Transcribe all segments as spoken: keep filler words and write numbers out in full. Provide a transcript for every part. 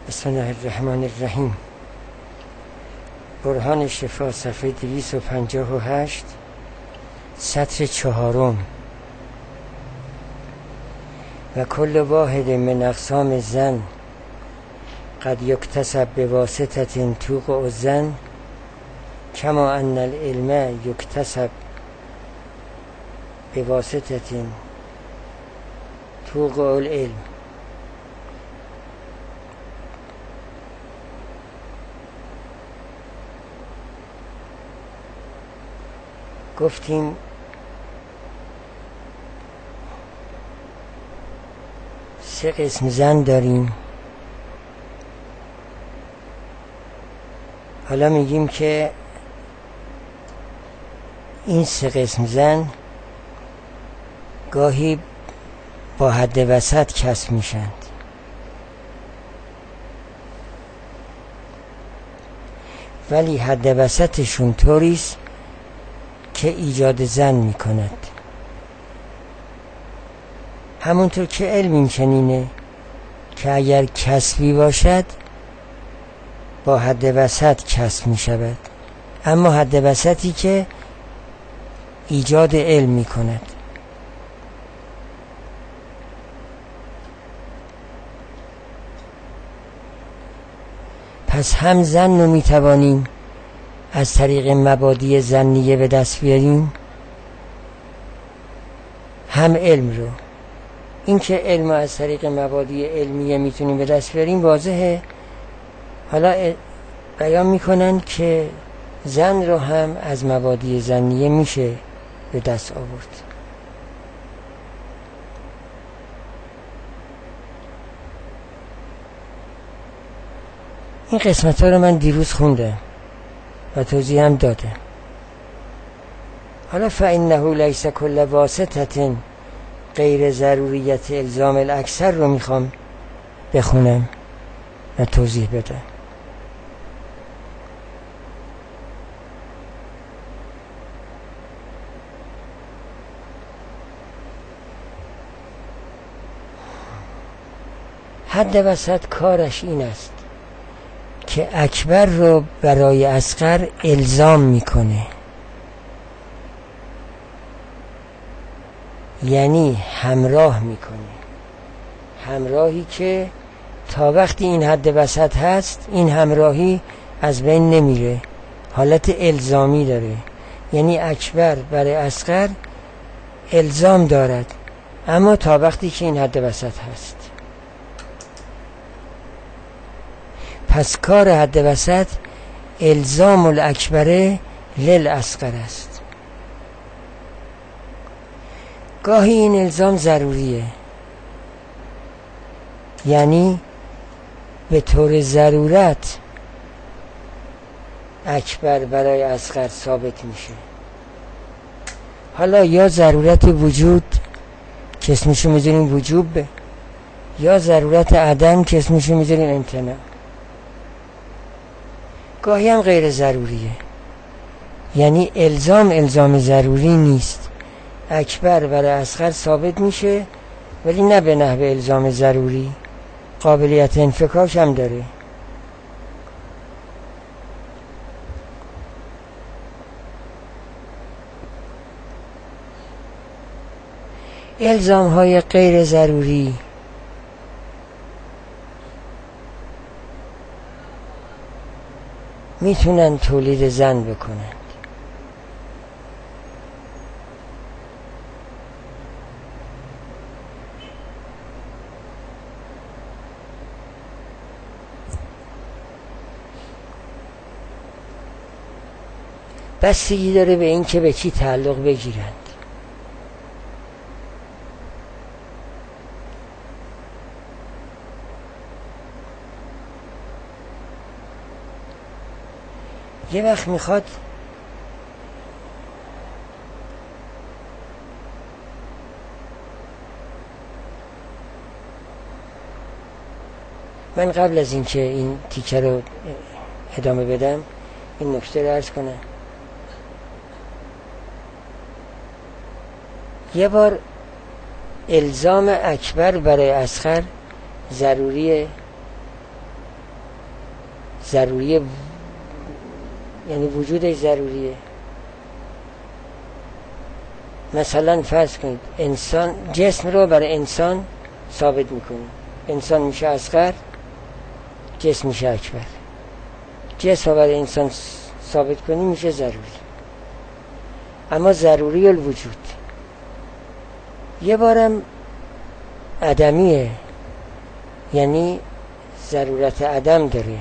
بسم الله الرحمن الرحیم. برهان شفا صفحه دویست و پنجاه و هشت، سطر چهارم. و کل واحد من اقسام الظن قد یکتسب بواسطة توقع الظن کما ان العلم یکتسب بواسطة توقع العلم. گفتیم سه قسم ظن داریم. حالا میگیم که این سه قسم ظن گاهی با حد وسط کسب میشند، ولی حد وسطشون طوریست که ایجاد ظن میکند. همونطور که علم این چنینه که اگر کسبی باشد با حد وسط کسب میشود، اما حد وسطی که ایجاد علم میکند. پس هم ظن رو میتوانیم از طریق مبادی ظنیه به دست بیاریم، هم علم رو. این که علم رو از طریق مبادی علمیه میتونیم به دست بیاریم واضحه. حالا بیان میکنن که ظن رو هم از مبادی ظنیه میشه به دست آورد. این قسمت ها رو من دیروز خوندم و توضیح هم داده. حالا فإنه لیس کل واسطة غیر ضروریت الزام الاکثر رو میخوام بخونم و توضیح بدم. حد وسط کارش این است که اکبر رو برای اصغر الزام میکنه، یعنی همراه میکنه، همراهی که تا وقتی این حد وسط هست این همراهی از بین نمیره، حالت الزامی داره. یعنی اکبر برای اصغر الزام دارد، اما تا وقتی که این حد وسط هست. پس کار حد وسط الزام الاکبره للاصغر است. گاهی این الزام ضروریه، یعنی به طور ضرورت اکبر برای اصغر ثابت میشه. حالا یا ضرورت وجود که اسمشو میذاریم وجوب، یا ضرورت عدم که اسمشو میذاریم امتناع. گاهی هم غیر ضروریه، یعنی الزام الزام ضروری نیست، اکبر برای اصغر ثابت میشه ولی نه به نحو الزام ضروری، قابلیت انفکاک هم داره. الزام های غیر ضروری میتونن تولید ظن بکنن. بستگی داره به این که به چی تعلق بگیرند. یه وقت میخواد من قبل از این که این تیکه رو ادامه بدم این نکته رو عرض کنم. یه بار الزام اکبر برای اصغر ضروریه ضروریه، یعنی وجودش ضروریه. مثلا فرض کنید انسان جسم رو برای انسان ثابت میکنیم، انسان میشه اصغر، جسم میشه اکبر. جسم رو برای انسان ثابت کنیم میشه ضروری. اما ضروری الوجود یه بارم عدمیه، یعنی ضرورت عدم داره.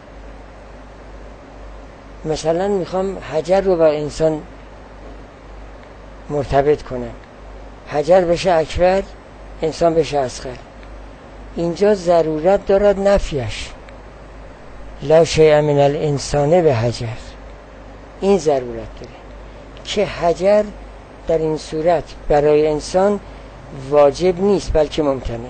مثلا میخوام حجر رو با انسان مرتبط کنم، حجر بشه اکبر، انسان بشه اصغر. اینجا ضرورت دارد نفیش، لا شیء من الانسان به حجر. این ضرورت داره که حجر در این صورت برای انسان واجب نیست بلکه ممتنه.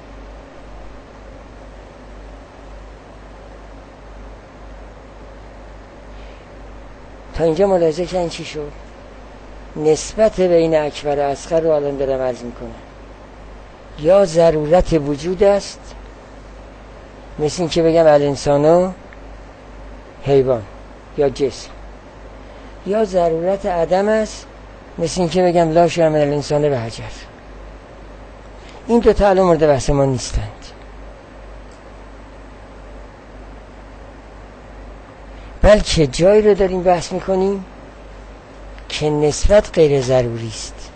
تا اینجا ملاحظه کردین چی شد؟ نسبت بین اکبر و اصغر رو الان دارم عرض میکنم. یا ضرورت وجود است، مثل این که بگم الانسانو حیوان یا جسم، یا ضرورت عدم است، مثل این که بگم لا شیء من الانسان به حجر. این دو تا الان مورد بحث ما نیستند. بلکه جایی رو داریم بحث میکنیم که نسبت غیر ضروری است،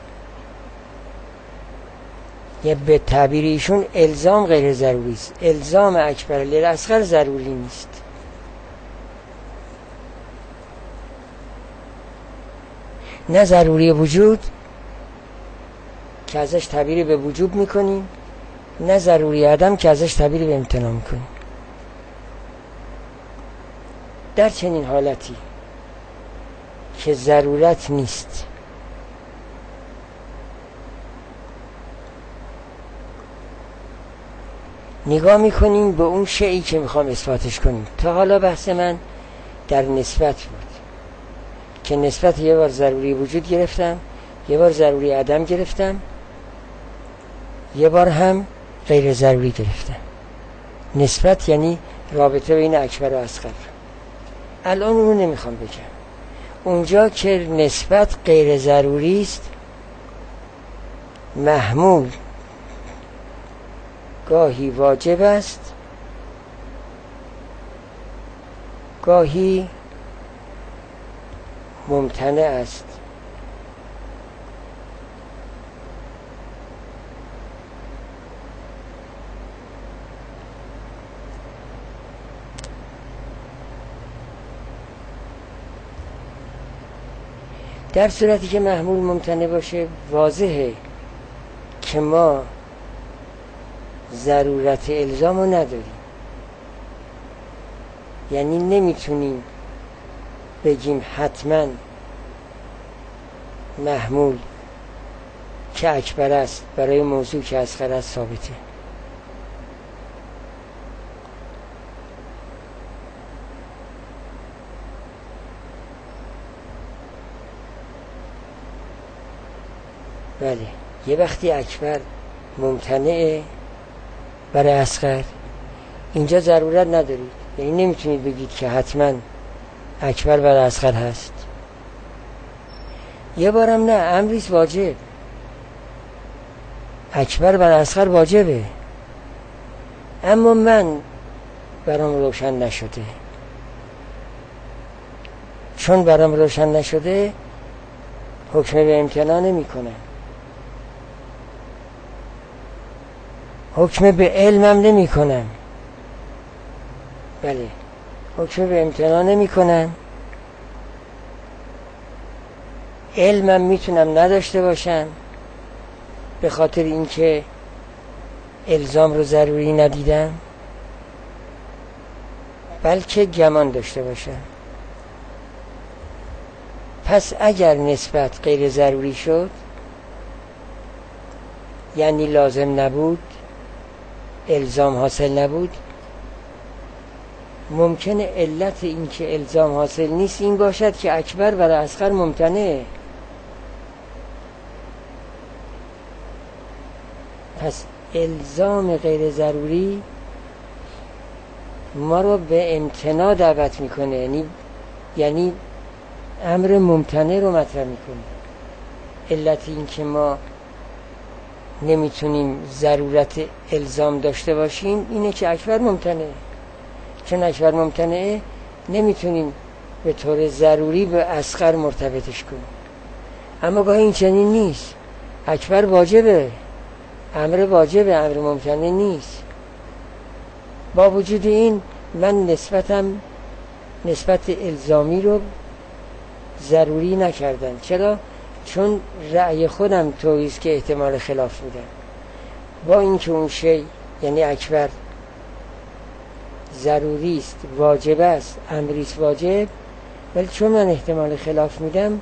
یا به تعبیر ایشون الزام غیر ضروری است. الزام اکبر للاصغر ضروری نیست. نه ضروری وجود که ازش تعبیر به وجوب میکنیم، نه ضروری عدم که ازش تعبیر به امتناع میکنیم. در چنین حالتی که ضرورت نیست، نگاه میکنیم به اون شیئی که میخوام اثباتش کنیم. تا حالا بحث من در نسبت بود که نسبت یه بار ضروری وجود گرفتم، یه بار ضروری عدم گرفتم، یه بار هم غیر ضروری گرفتم. نسبت یعنی رابطه بین اکبر و اصغر. الان اونو نمیخوام بگم. اونجا که نسبت غیر ضروری است، محمول گاهی واجب است، گاهی ممتنع است. در صورتی که محمول ممتنع باشه، واضحه که ما ضرورت الزام رو نداریم. یعنی نمیتونیم بگیم حتما محمول که اکبر است برای موضوع که اصغر است ثابته. بله، یه وقتی اکبر ممتنعه برای اصغر، اینجا ضرورت ندارید. یعنی نمیتونید بگید که حتما اکبر برای اصغر هست. یه بارم نه، امریست واجب، اکبر برای اصغر واجبه، اما من برام روشن نشده. چون برام روشن نشده حکم به امتناع نمی کنم، حکم به علمم نمی کنم. بله، حکم به امتناع نمی کنم. علمم میتونم نداشته باشم به خاطر اینکه الزام رو ضروری ندیدم، بلکه گمان داشته باشم. پس اگر نسبت غیر ضروری شد، یعنی لازم نبود، الزام حاصل نبود، ممکنه علت این که الزام حاصل نیست این باشد که اکبر برای اصغر ممتنعه. پس الزام غیر ضروری ما رو به امتناع دعوت میکنه، یعنی یعنی امر ممتنع رو مطرح میکنه. علت این که ما نمیتونیم ضرورت الزام داشته باشیم اینه که اکبر ممتنعه. چون اکبر ممتنعه نمیتونیم به طور ضروری به اصغر مرتبطش کنیم. اما گاهی این چنین نیست، اکبر واجبه، امر واجبه، امر ممتنع نیست. با وجود این من نسبتم نسبت الزامی رو ضروری نکردم. چرا؟ چون رأی خودم طوریست که احتمال خلاف میدم. با اینکه اون شی یعنی اکبر ضروری است، واجب است، امریست واجب، ولی چون من احتمال خلاف میدم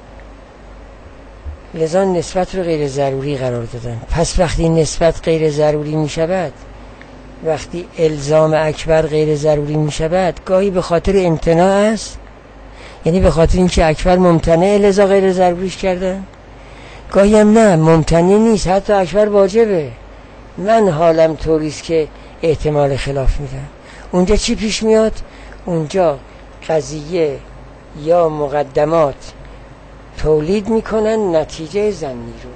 لذا نسبت رو غیر ضروری قرار دادم. پس وقتی نسبت غیر ضروری می شود، وقتی الزام اکبر غیر ضروری می شود، گاهی به خاطر امتناع است، یعنی به خاطر اینکه اکبر ممتنع لذا غیر ضروریش کردن. گاهی هم نه، ممتنع نیست، حتی اکبر واجبه، من حالم طوریست که احتمال خلاف میدم. اونجا چی پیش میاد؟ اونجا قضیه یا مقدمات تولید میکنن نتیجه ظنی رو.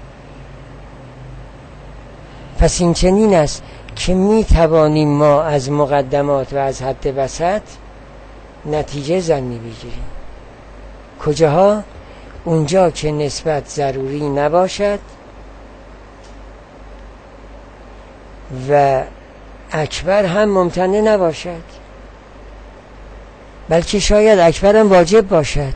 پس این چنین است که میتوانیم ما از مقدمات و از حد وسط نتیجه ظنی بگیریم. کجاها؟ اونجا که نسبت ضروری نباشد و اکبر هم ممتنع نباشد، بلکه شاید اکبر هم واجب باشد.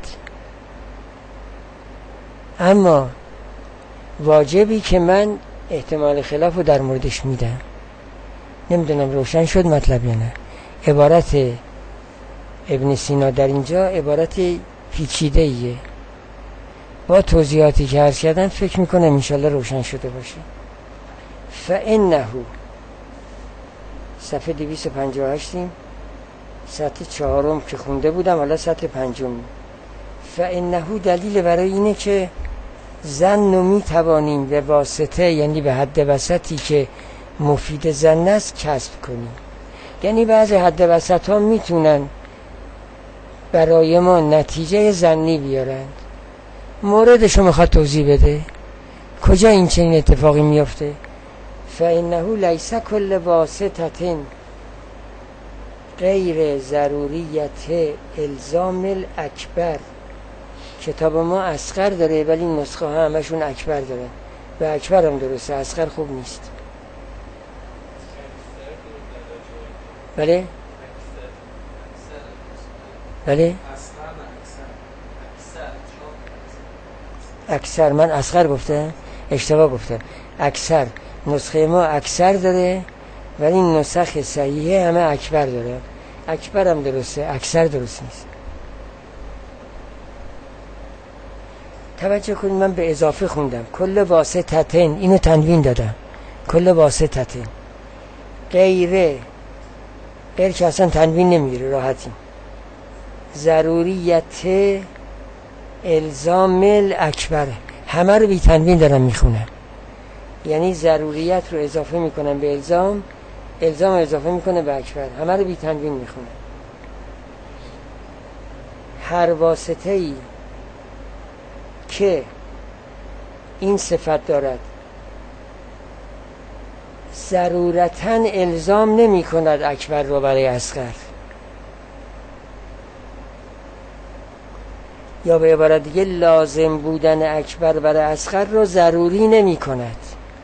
اما واجبی که من احتمال خلاف رو در موردش میدم. نمیدونم روشن شد مطلب یا نه. عبارت ابن سینا در اینجا عبارت پیچیده ایه، با توضیحاتی که عرض کردم فکر میکنم انشالله روشن شده باشه. فانه صفحه دویست و پنجاه و هشتیم، سطح چهارم که خونده بودم، حالا سطح پنجم. فانه دلیل برای اینه که ظن رو میتوانیم به واسطه، یعنی به حد وسطی که مفید ظن است، کسب کنیم. یعنی بعضی حد وسط ها میتونن برای ما نتیجه ظنی بیارند. موردشو میخواد توضیح بده کجا این چنین اتفاقی میفته. فانه لیس کل واسطه غیر ضروریت الزام الاکبر. کتاب ما اصغر داره ولی نسخه ها همشون اکبر داره و اکبر هم درسته، اصغر خوب نیست. بله بله اکثر، من اصغر گفتم، اشتباه گفتم. اکثر نسخه ما اکثر داره ولی نسخه صحیحه همه اکبر داره. اکبر هم درسته، اکثر درست نیست. توجه کنید، من به اضافه خوندم کل واسطتن، اینو تنوین دادم، کل واسطتن غیره، غیر که اصلا تنوین نمیگیره، راحتی، ضروریت الزام الاکبر، همه رو بی تنوین دارم میخونم. یعنی ضروریت رو اضافه میکنم به الزام، الزام رو اضافه میکنه به اکبر، همه رو بی تنوین میخونم. هر واسطه ای که این صفت دارد ضرورتاً الزام نمی کند اکبر رو برای اصغر، یا به عبارت دیگه لازم بودن اکبر برای اصغر رو ضروری نمی کند.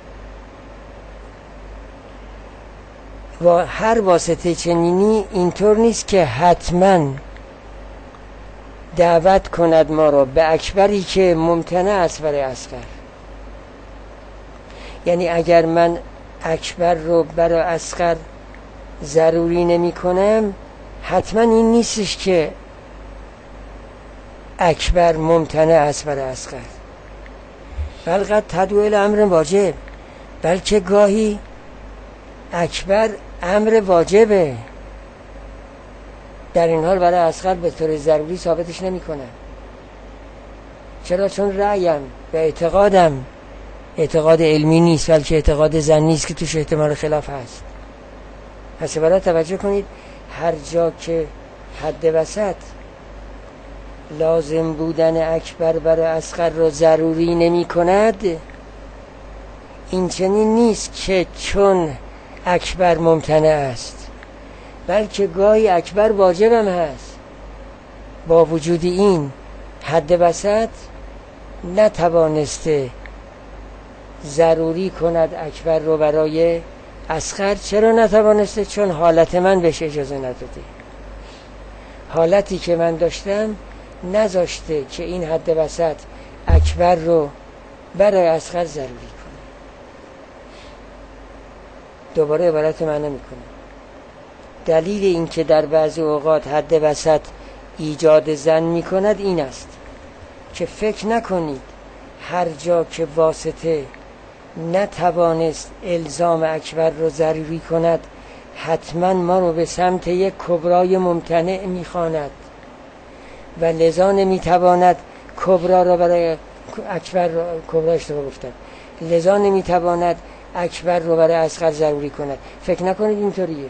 و هر واسطه چنینی اینطور نیست که حتماً دعوت کند ما رو به اکبری که ممتنع است برای اصغر. یعنی اگر من اکبر رو برای اصغر ضروری نمی کنم، حتما این نیستش که اکبر ممتنع است برای اصغر، بل قد تدعو الی امر واجب، بلکه گاهی اکبر امر واجبه، در این حال برای اصغر به طور ضروری ثابتش نمی کنم. چرا؟ چون رأیم و اعتقادم اعتقاد علمی نیست بلکه اعتقاد ظنی است که توش احتمال خلاف هست. پس برای توجه کنید، هر جا که حد وسط لازم بودن اکبر برای اصغر را ضروری نمی کند، این چنین نیست که چون اکبر ممتنع است، بلکه گاهی اکبر واجب هم هست. با وجود این حد وسط نتوانسته ضروری کند اکبر رو برای اصغر. چرا نتوانسته؟ چون حالت من بهش اجازه نداده. حالتی که من داشتم نذاشته که این حد وسط اکبر رو برای اصغر ضروری کنه. دوباره عبارت من نمی‌کنه. دلیل این که در بعضی اوقات حد وسط ایجاد زن می کند این است که فکر نکنید هر جا که واسطه نتوانست الزام اکبر رو ضروری کند حتما ما رو به سمت یک کبرای ممتنع می خواند و لذا نمی تواند کبرا را برای اکبر را کبرا اشتباه گفتم لذا نمی تواند اکبر رو برای اصغر ضروری کند. فکر نکنید اینطوریه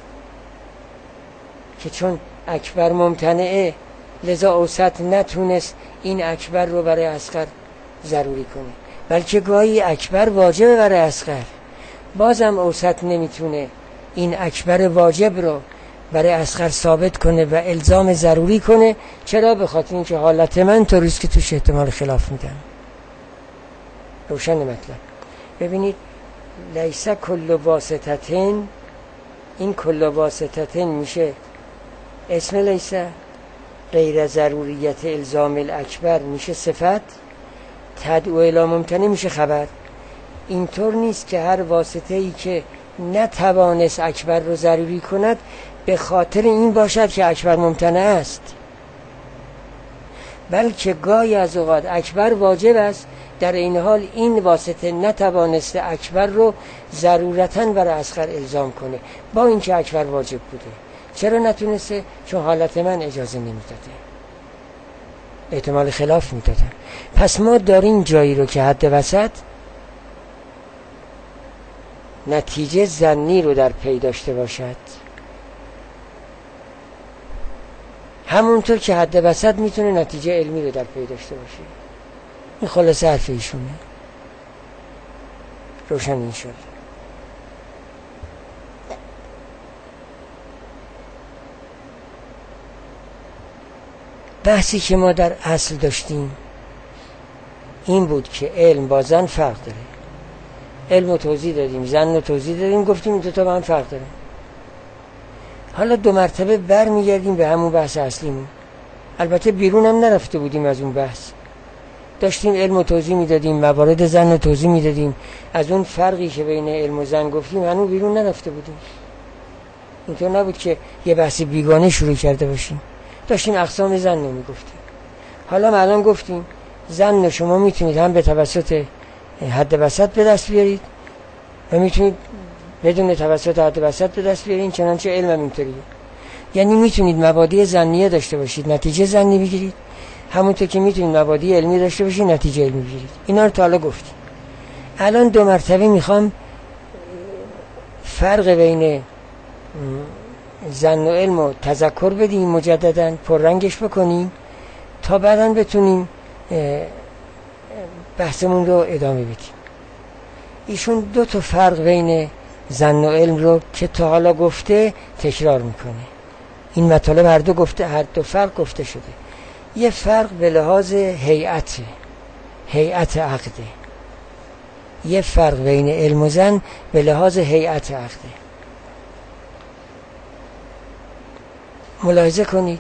که چون اکبر ممتنعه لذا اوسط نتونست این اکبر رو برای اصغر ضروری کنه، بلکه گاهی اکبر واجبه برای اصغر، بازم اوسط نمیتونه این اکبر واجب رو برای اصغر ثابت کنه و الزام ضروری کنه. چرا؟ به خاطر اینکه حالت من طوریست که توش احتمال خلاف میدم. روشن مطلب. ببینید لیس کل واسطتن، این کل واسطتن میشه اسم لیسه، غیر ضروریت الزام الاکبر میشه صفت، تدعو الی ممتنع میشه خبر. اینطور نیست که هر واسطه ای که نتوانست اکبر رو ضروری کند به خاطر این باشد که اکبر ممتنع است، بلکه گاهی از اوقات اکبر واجب است، در این حال این واسطه نتوانسته اکبر رو ضرورتاً برای اصغر الزام کنه با اینکه اکبر واجب بوده. چرا نتونسته؟ چون حالت من اجازه نمیداده، احتمال خلاف میداده. پس ما داریم جایی رو که حد وسط نتیجه ظنی رو در پی داشته باشد، همونطور که حد وسط میتونه نتیجه علمی رو در پی داشته باشه. این خلاصه حرف ایشونه. روشن این شد. بحثی که ما در اصل داشتیم این بود که علم با زن فرق داره. علم رو توضیح دادیم، زن رو توضیح دادیم، گفتیم این دوتا با هم فرق داره. حالا دو مرتبه بر میگردیم به همون بحث اصلیمون. البته بیرون هم نرفته بودیم از اون بحث، داشتیم علم رو توضیح میدادیم، موارد زن رو توضیح میدادیم. از اون فرقی که بین علم و زن گفتیم هنوز بیرون نرفته بودیم. اینطور نبود که یه بحث بیگانه شروع کرده باشیم، داشتیم اقسام زن رو میگفتیم. حالا ما الان گفتیم زن رو شما میتونید هم به توسط حد وسط به دست بیارید و میتونید بدون توسط حد وسط به دست بیارید، چنانچه علم هم اینطوریه. یعنی میتونید مبادی ظنیه داشته باشید نتیجه ظنی بگیرید، همونطور که میتونید مبادی علمی داشته باشید نتیجه علمی بگیرید. اینا رو تا حالا گفتیم. الان دو مرتبه میخوام فرق بین زن و علم رو تذکر بدیم، مجددا پررنگش بکنیم تا بعداً بتونیم بحثمون رو ادامه بدیم. ایشون دو تا فرق بین زن و علم رو که تا حالا گفته تکرار میکنه. این مطالب هر دو گفته، هر دو فرق گفته شده. یه فرق به لحاظ هیئت هیئت عقده، یه فرق بین علم و زن به لحاظ هیئت عقده. ملاحظه کنید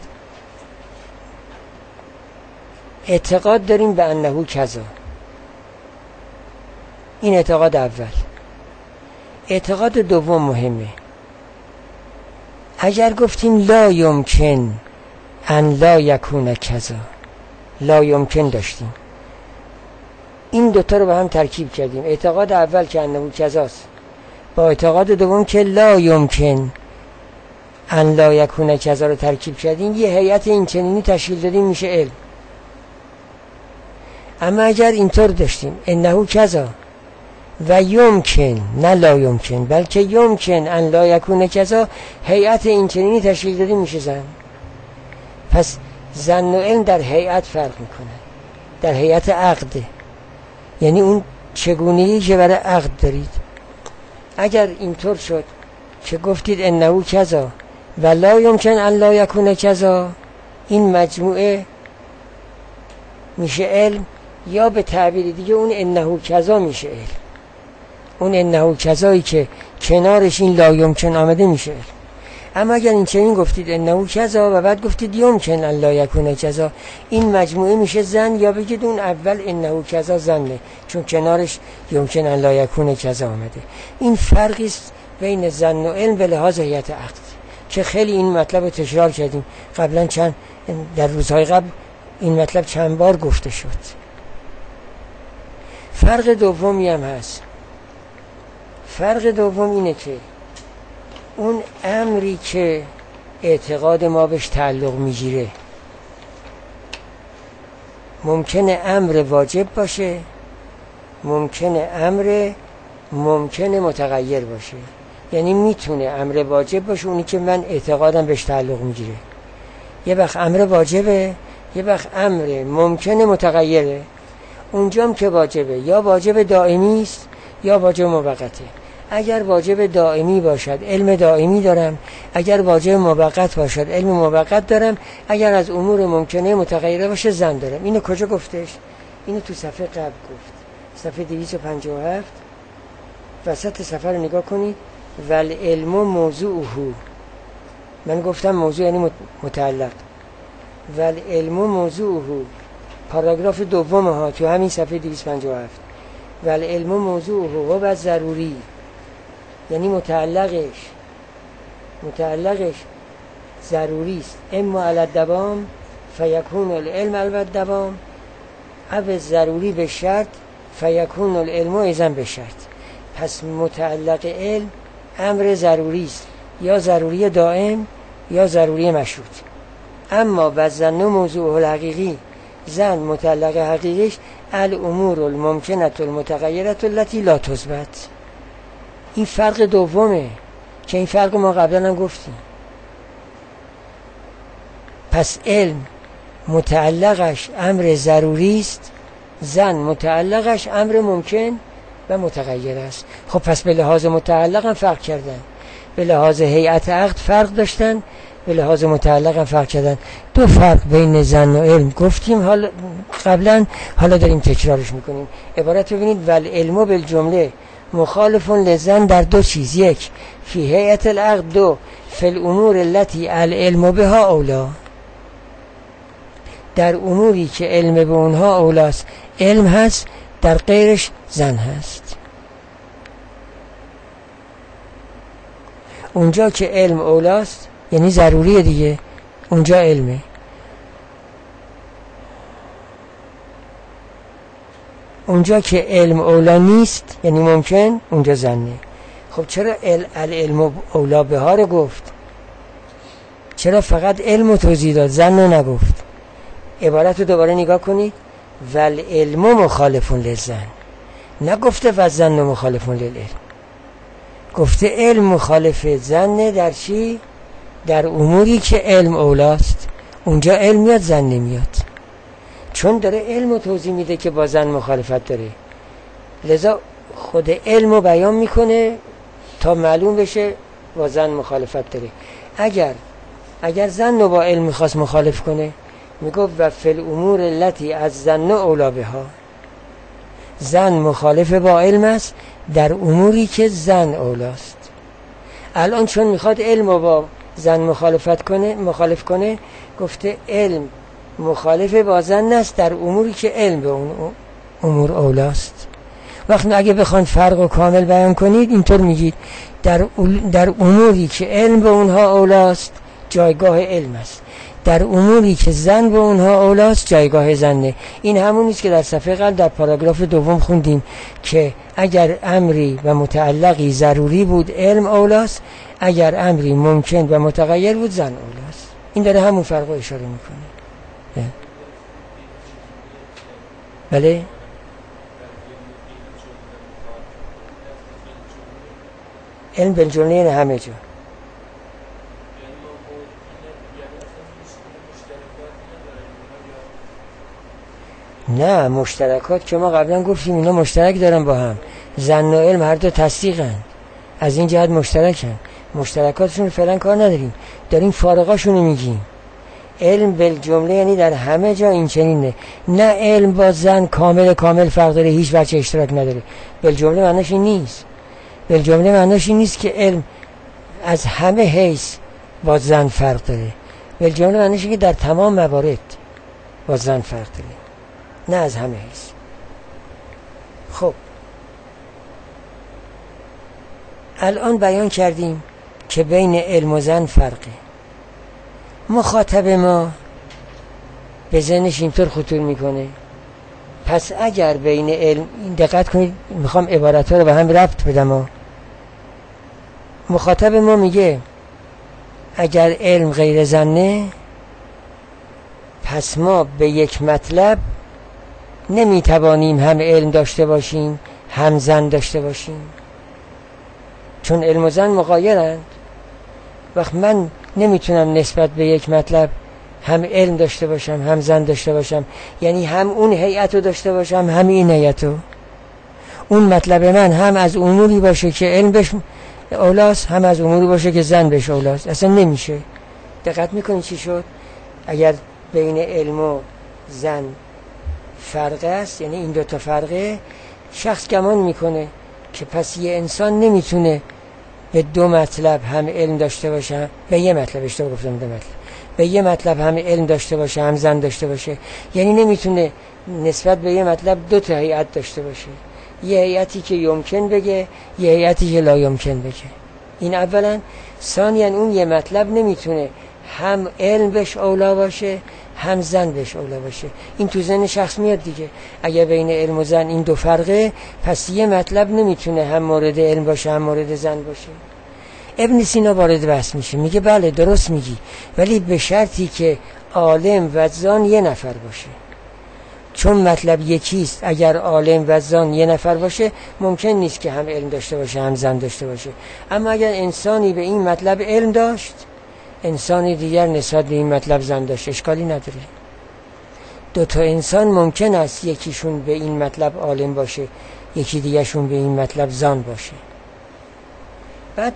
اعتقاد داریم به انه کذا، این اعتقاد اول. اعتقاد دوم مهمه. اگر گفتیم لا یمکن ان لا یکون کذا، لا یمکن داشتیم، این دوتا رو با هم ترکیب کردیم. اعتقاد اول که انه کذاست با اعتقاد دوم که لا یمکن ان لا یکون کذا رو ترکیب کردیم، یه هیئت این چنینی تشکیل دادیم، میشه علم. اما اگر اینطور داشتیم انه کذا و یمکن، نه لا یمکن، بلکه یمکن ان لا یکون کذا، هیئت این چنینی تشکیل داده میشه زن. پس ظن و علم در هیئت فرق میکنه، در هیئت عقده، یعنی اون چگونه‌ای که برای عقد دارید. اگر اینطور شد که گفتید انه کذا و لا یمکن ان لا یکون کذا، این مجموعه میشه علم، یا به تعبیر دیگه اون انه کذا میشه علم. اون انه کذایی که کنارش این لا یمکن آمده میشه علم. اما اگر این چنین گفتید انه کذا و بعد گفتید یمکن ان لا یکون کذا، این مجموعه میشه زن، یا بگید اون اول انه کذا زنه چون کنارش یمکن ان لا یکون کذا آمده. این فرقی است بین زن و علم به لحاظ هیئت عقد که خیلی این مطلب رو تکرار کردیم قبلا، چند در روزهای قبل این مطلب چند بار گفته شد. فرق دومی هم هست. فرق دوم اینه که اون امری که اعتقاد ما بهش تعلق میگیره ممکنه امر واجب باشه، ممکنه امر ممکنه متغیر باشه. یعنی میتونه امر واجب باشه، اونی که من اعتقادم بهش تعلق میگیره، یه وقت امر واجبه، یه وقت امر ممکنه متغیره. اونجام که واجبه یا واجب دائمی است یا واجب موقته. اگر واجب دائمی باشد علم دائمی دارم، اگر واجب موقت باشد علم موقت دارم، اگر از امور ممکنه متغیره باشه زن دارم. اینو کجا گفتش؟ اینو تو صفحه قبل گفت، صفحه دویست و پنجاه و هفت، وسط صفحه رو نگاه کنید. والعلم موضوعه، من گفتم موضوع یعنی متعلق. والعلم موضوعه، پاراگراف دوم ها تو همین صفحه دویست و پنجاه و هفت. والعلم موضوعه و ضروری، یعنی متعلقش متعلقش ضروری است. اما علی الدوام فیکون العلم علی الدوام، او ضروری به شرط فیکون العلم ایضا به شرط. پس متعلق علم امر ضروری است، یا ضروری دائم یا ضروری مشروط. اما وزن موضوع الحقیقی، زن متعلق حقیقیش الامور الممکنه المتغیره التي لا تثبت. این فرق دومه که این فرق ما قبلا هم گفتیم. پس علم متعلقش امر ضروری است، زن متعلقش امر ممکن و متغیر است. خب پس به لحاظ متعلق هم فرق کردن، به لحاظ هیئت عقد فرق داشتن، به لحاظ متعلق هم فرق کردن. دو فرق بین زن و علم گفتیم حالا قبلا، حالا داریم تکرارش میکنیم. عبارت ببینید والعلم بالجمله مخالف لزن در دو چیز: یک فی هیئت العقد، دو فی الامور التي العلم بها اولا، در اموری که علم به اونها اولاست علم هست، در غیرش زن هست. اونجا که علم اولاست یعنی ضروریه دیگه، اونجا علمه. اونجا که علم اولا نیست یعنی ممکن، اونجا زنه. خب چرا العلم اولا به ها رو گفت؟ چرا فقط علم رو توضیح داد، زن رو نگفت؟ عبارت رو دوباره نگاه کنید. والعلم مخالف للزن، نگفته والزن مخالف للعلم، گفته علم مخالف زن. در چی؟ در اموری که علم اولاست. اونجا علم میاد زن نمیاد، چون داره علم رو توضیح میده که با زن مخالفت داره، لذا خود علم رو بیان میکنه تا معلوم بشه با زن مخالفت داره. اگر اگر زن رو با علم میخواست مخالف کنه میگفت و فی الامور التي از زن اولا بها، زن مخالف با علم است در اموری که زن اولاست. الان چون میخواد علم رو با زن مخالفت کنه مخالف کنه گفته علم مخالف با زن است در اموری که علم به اون امور اولاست. وقتی اگه بخوان فرق رو کامل بیان کنید اینطور میگید در در اموری که علم به اونها اولاست جایگاه علم است، در اموری که زن به اونها اولاست جایگاه زنه. این همون است که در صفحه قبل در پاراگراف دوم خوندیم که اگر امری و متعلقی ضروری بود علم اولاست، اگر امری ممکن و متغیر بود زن اولاست. این داره همون فرق رو اشاره میکنه. بله علم بالجمله یعنی همه جا. نه مشترکات که ما قبلا گفتیم اینا مشترک دارن با هم، ظن و علم هر دو تصدیقن، از این جهت مشترکن. مشترکاتشون فعلا کار نداریم، داریم فارقاشونو میگیم. علم بالجمله یعنی در همه جا این چنینه. نه علم با ظن کامل کامل فرق داره، هیچ وجه اشتراک نداره. بالجمله معناش این نیست. بالجمله معناش این نیست که علم از همه حیث با ظن فرق داره. بالجمله معناش اینه که در تمام موارد با ظن فرق داره، نه از همه حیث. خب الان بیان کردیم که بین علم و ظن فرقه. مخاطب ما به ذهنش اینطور خطور میکنه، پس اگر بین علم، دقت کنید میخوام عبارتها رو به هم ربط بدم ها. مخاطب ما میگه اگر علم غیر ظنه، پس ما به یک مطلب نمیتوانیم هم علم داشته باشیم هم ظن داشته باشیم، چون علم و ظن مغایرند. وقت من نمیتونم نسبت به یک مطلب هم علم داشته باشم هم ظن داشته باشم، یعنی هم اون هیئت رو داشته باشم هم این هیئت رو. اون مطلب من هم از اموری باشه که علم بهش اولاست، هم از اموری باشه که ظن بهش اولاست. اصلا نمیشه. دقت میکنی چی شد؟ اگر بین علم و ظن فرق است، یعنی این دوتا فرقه، شخص گمان میکنه که پس یه انسان نمیتونه به دو مطلب هم علم داشته باشه، به یه مطلب، اشتباه گفتم دو مطلب، به یه مطلب هم علم داشته باشه هم ظن داشته باشه. یعنی نمیتونه نسبت به یه مطلب دو تا هیئت داشته باشه، یه هیئتی که یمکن بگه، یه هیئتی که لا یمکن بگه. این اولا. ثانیاً اون یه مطلب نمیتونه هم علم بهش اولا باشه هم ظن بهش اولا باشه. این تو ذهن شخص میاد دیگه. اگر بین علم و ظن این دو فرقه، پس یه مطلب نمیتونه هم مورد علم باشه هم مورد ظن باشه. ابن سینا وارد بحث میشه، میگه بله درست میگی، ولی به شرطی که عالم و ظن یه نفر باشه. چون مطلب یکیست، اگر عالم و ظن یه نفر باشه ممکن نیست که هم علم داشته باشه هم ظن داشته باشه. اما اگر انسانی به این مطلب علم داشت، انسان دیگر نسبت به این مطلب ظن داشت، اشکالی نداره. دو تا انسان ممکن است یکیشون به این مطلب عالم باشه، یکی دیگرشون به این مطلب ظن باشه. بعد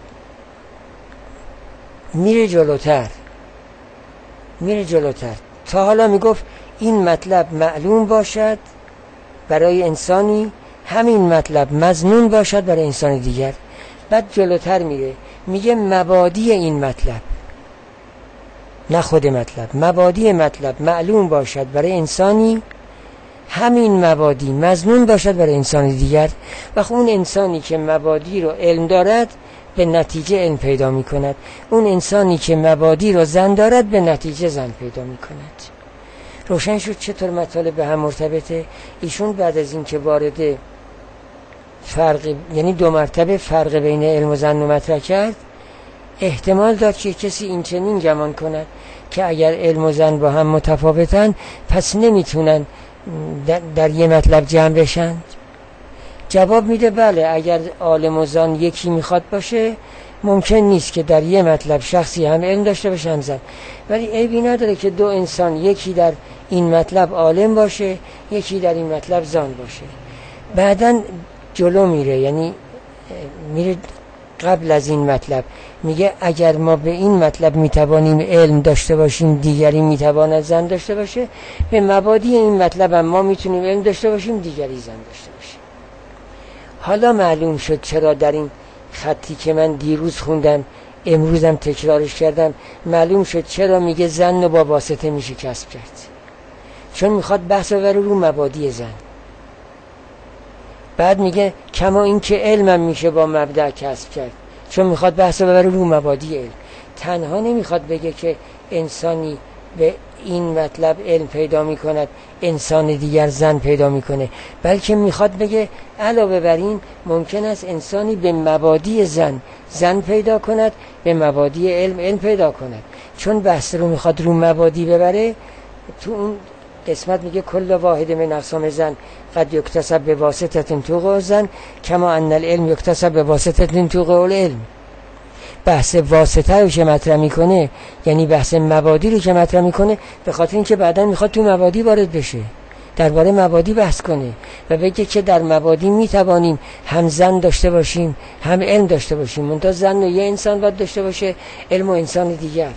میره جلوتر میره جلوتر تا حالا میگفت این مطلب معلوم باشد برای انسانی، همین مطلب مظنون باشد برای انسان دیگر. بعد جلوتر میره میگه مبادی این مطلب، نه خود مطلب، مبادی مطلب معلوم باشد برای انسانی، همین مبادی مظنون باشد برای انسان دیگر. و اون انسانی که مبادی رو علم دارد به نتیجه علم پیدا می کند، اون انسانی که مبادی رو ظن دارد به نتیجه ظن پیدا می کند. روشن شد چطور مطالب به هم مرتبطه. ایشون بعد از این که وارد فرق، یعنی دو مرتبه فرق بین علم و ظن مطرح کرد، احتمال داد که کسی این چنین گمان کند که اگر علم و ظن با هم متفاوتن پس نمیتونن در, در یه مطلب جمع بشن. جواب میده بله، اگر عالم و ظن یکی میخواد باشه ممکن نیست که در یه مطلب شخصی هم علم داشته باشه هم ظن، ولی عیبی نداره که دو انسان یکی در این مطلب عالم باشه یکی در این مطلب ظن باشه. بعدن جلو میره، یعنی میره قبل از این مطلب میگه اگر ما به این مطلب میتوانیم علم داشته باشیم دیگری میتواند ظن داشته باشه، به مبادی این مطلب هم ما میتونیم علم داشته باشیم دیگری ظن داشته باشه. حالا معلوم شد چرا در این خطی که من دیروز خوندم امروزم تکرارش کردم، معلوم شد چرا میگه ظن با واسطه میشه کسب کرد. چون میخواد بحث ببره رو مبادی ظن. بعد میگه کما این که علمم میشه با مبدأ کسب کرد، چون میخواد بحث ببره رو مبادی علم. تنها نمیخواد بگه که انسانی به این مطلب علم پیدا میکند انسان دیگر ظن پیدا میکنه، بلکه میخواد بگه علاوه بر این ممکن است انسانی به مبادی ظن ظن پیدا کند، به مبادی علم علم پیدا کند. چون بحث رو میخواد رو مبادی ببره، تو اون قسمت میگه کل واحد من اقسام زن قد یکتسب به واسطه توقع زن کما ان العلم یکتسب به واسطه توقع العلم. بحث واسطه رو که مطرح میکنه یعنی بحث مبادی رو که مطرح میکنه به خاطر اینکه بعداً میخواد تو مبادی وارد بشه، درباره مبادی بحث کنه و بگه که در مبادی میتوانیم هم زن داشته باشیم هم علم داشته باشیم، منتها زن و یه انسان باید داشته باشه، علم و انسان دیگر.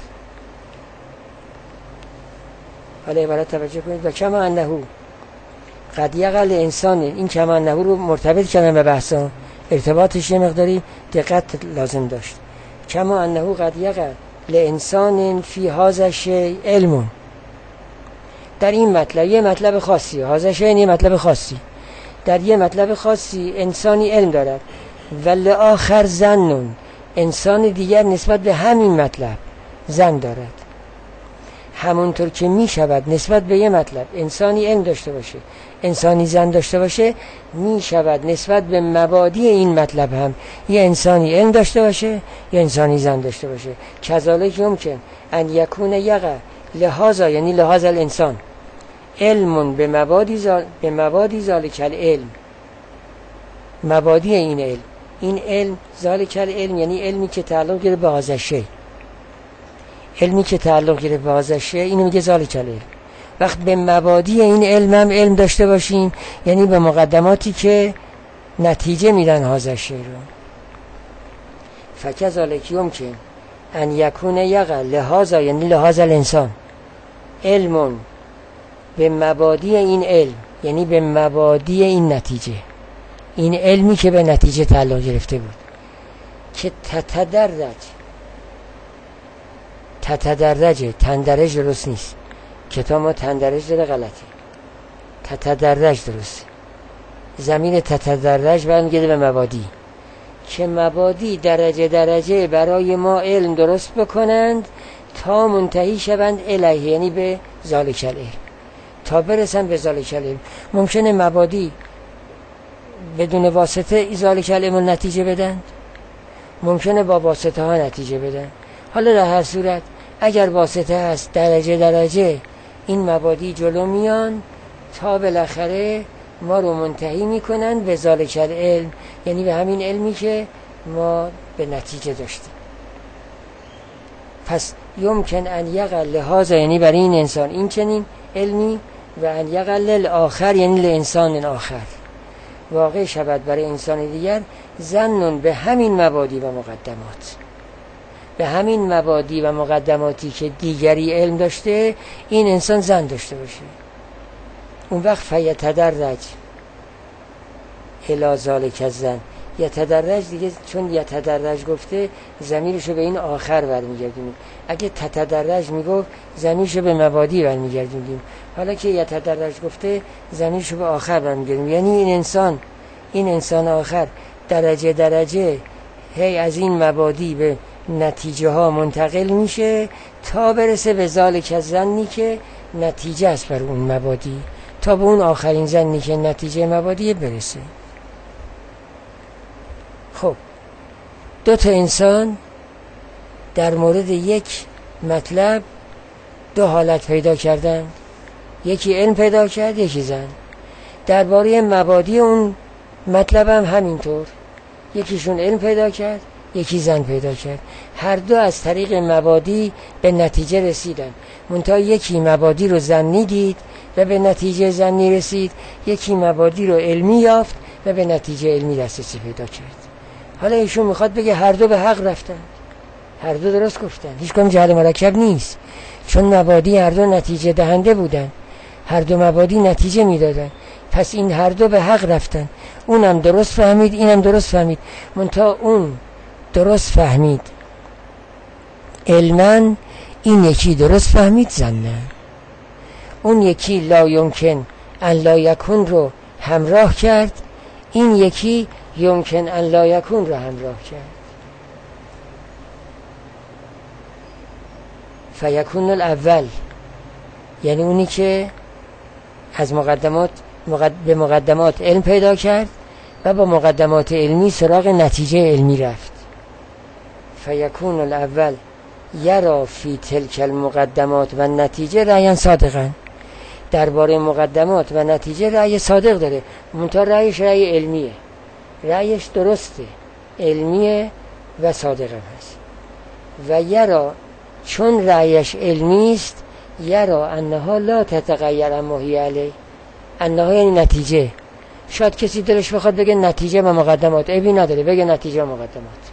حالا عبارت توجه کنید. و کما انه قد یقل انسان، این کما انه رو مرتبط کردن به بحثا، ارتباطش یه مقداری دقت لازم داشت. کما انه قد یقل لانسان فی هذا الشیء علم، در این مطلب یه مطلب خاصی، هذا شیء یه مطلب خاصی، در یه مطلب خاصی انسانی علم دارد و لآخر زن، انسان دیگر نسبت به همین مطلب زن دارد. همونطور که می شود نسبت به یه مطلب انسانی علم داشته باشه انسانی زن داشته باشه، می شود نسبت به مبادی این مطلب هم یه انسانی علم داشته باشه یه انسانی زن داشته باشه. کذالک ممکن ان یکون یقع لهذا، یعنی لهذا الانسان علم به مبادی زال به مبادی ذالک العلم، مبادی این علم، این علم ذالک العلم یعنی علمی که تعلق گیره به هذا الشیء، علمی که تعلق گیره به هذا الشیء اینو میگه ذالک العلم. وقت به مبادی این علم هم علم داشته باشیم یعنی به مقدماتی که نتیجه میدن هذا الشیء رو. فکذالک یمکن ان یکون یقع لهذا، یعنی لهذا الانسان علم به مبادی این علم، یعنی به مبادی این نتیجه، این علمی که به نتیجه تعلق گرفته بود که تتدرج تتدرج تندرج درست نیست، کتاب ما تندرج داره غلطه، تتدرج درسته، زمین تتدرج برمیگرده به مبادی، که مبادی درجه درجه برای ما علم درست بکنند تا منتهی شوند الیه، یعنی به ذالک العلم، تا برسن به ذالک العلم. ممکنه مبادی بدون واسطه ذالک العلم نتیجه بدن، ممکنه با واسطه ها نتیجه بدن. حالا در هر صورت اگر واسطه هست درجه درجه این مبادی جلو میان تا بالاخره ما رو منتهی میکنن به ذالک العلم، یعنی به همین علمی که ما به نتیجه داشتیم. پس یمکن ان یقع لهذا، یعنی برای این انسان این چنین علمی، و ان یقع للآخر یعنی لانسان آخر واقع شود برای انسان دیگر ظن به همین مبادی و مقدمات، به همین مبادی و مقدماتی که دیگری علم داشته این انسان زن داشته باشه. اون وقت فیتدرج الی ذالک الظن، یتدرج دیگه چون یتدرج گفته ضمیرشو به این آخر برمیگردونیم، اگه تتدرج میگفت ضمیرشو به مبادی برمیگردونیم، حالا که یتدرج گفته ضمیرشو به آخر برمیگردونیم، یعنی این انسان این انسان آخر درجه درجه هی از این مبادی به نتیجه ها منتقل میشه تا برسه به ذالک الظنی که نتیجه است بر اون مبادی، تا به اون آخرین ظنی که نتیجه مبادی برسه. خب دو تا انسان در مورد یک مطلب دو حالت پیدا کردن، یکی علم پیدا کرد یکی زن. درباره مبادی اون مطلب هم همینطور، یکیشون علم پیدا کرد یکی زن پیدا کرد، هر دو از طریق مبادی به نتیجه رسیدن، منتها یکی مبادی رو زنی دید و به نتیجه زنی رسید، یکی مبادی رو علمی یافت و به نتیجه علمی دسترسی پیدا کرد. حالا ایشون میخواد بگه هر دو به حق رفتن، هر دو درست گفتن، هیچ کدوم جهل مرکب نیست، چون مبادی هر دو نتیجه دهنده بودن، هر دو مبادی نتیجه میدادن، پس این هر دو به حق رفتن، اونم درست فهمید اینم درست فهمید، منتها اون درست فهمید علماً، این یکی درست فهمید زنن. اون یکی لا یمکن ان لا یکون رو همراه کرد، این یکی یمکن ان لا یکون رو همراه کرد. فیکون الاول یعنی اونی که از مقدمات مقد... به مقدمات علم پیدا کرد و با مقدمات علمی سراغ نتیجه علمی رفت. فیکون الاول یرا فی تلک المقدمات و نتیجه رأیاً صادقاً، درباره مقدمات و نتیجه رأی صادق داره، منتها رأیش رأی علمیه، رأیش درسته، علمیه و صادق هم هست. و یرا، چون رأیش علمی است، یرا انها لا تتغیر اما هی علیه، انها یعنی نتیجه. شاید کسی دلش بخواد بگه نتیجه و مقدمات، عیبی نداره بگه نتیجه و مقدمات.